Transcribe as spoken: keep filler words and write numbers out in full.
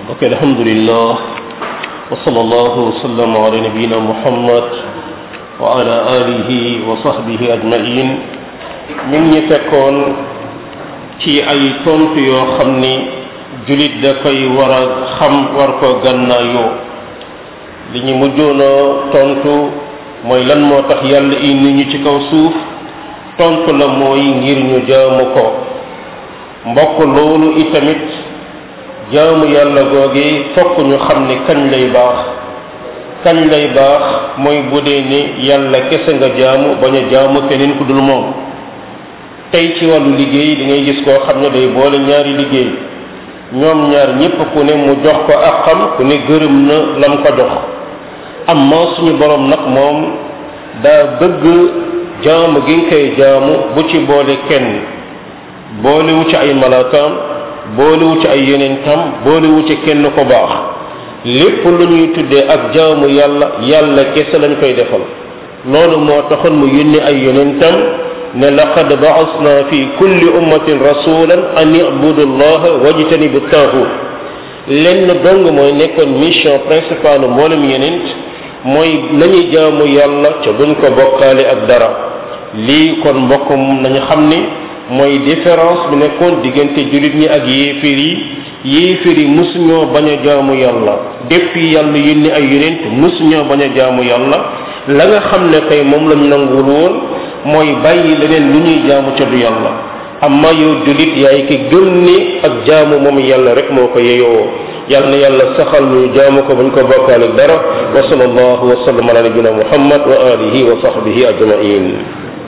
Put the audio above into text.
ok alhamdulillah wa sallallahu wa sallam ala nabiyina muhammad wa ala alihi wa sahbihi ajmain ñu ngi fekkoon ci ay tontu yoo xam ni julit da koy war a xam war ko gannaayoo li ñu mujjoon a tontu mooy lan moo tax yàlla indi ñu ci kaw suuf tontu la mooy ngir ñu jaamu ko mbokk loolu itamit jaamu yàlla googi fokk ñu xam ni kañ lay baax kañ lay baax mooy bu dee ni yàlla kese nga jaamu bañ a jaamu keneen ku dul moom tey ci wàllu liggéey di ngay gis koo xam ne day boole ñaari liggéey ñoom ñaar ñépp ku ne mu jox ko ak xam ku ne gërëm na lam ko jox amma suñu borom nag moom daa bëgg jaamu gi nga koy jaamu bu ci boole kenn boolewu ci ay malaakaam boolewu ci ay yeneen tam boolewu ci kenn ko baax lépp lu ñuy tuddee ak jaamu yàlla yàlla kese lañ koy defal loolu moo taxoon mu yónni ay yeneen tam ne laqad ba'asna fi kulli ummatin rasulan an i'budu allaha wajtanibu taaxut lenn dong mooy nekkoon mission principale mboolem yeneen mooy nañu jaamu yàlla ca buñ ko bokkaale ak dara lii kon mbokkum nañu xam ni mooy différence bi nekkoon diggante jullit ñi ak yéeféer yi yéeféer yi musuñoo bañ a jaamu yàlla depuis yàlla yónni ay yonent musuñoo bañ a jaamu yàlla la nga xam ne tey moom lañ nanguwul woon mooy bàyyi leneen lu ñuy jaamu ca du yàlla amma yow jullit yaay ki gëm ni ak jaamu moom yàlla rek moo ko yeyoo yàlla na yàlla saxal ñu jaamu ko bañ ko bokkaale dara wa sallallahu wa sallam ala nabina muhammad wa alihi wa sahbihi ajmain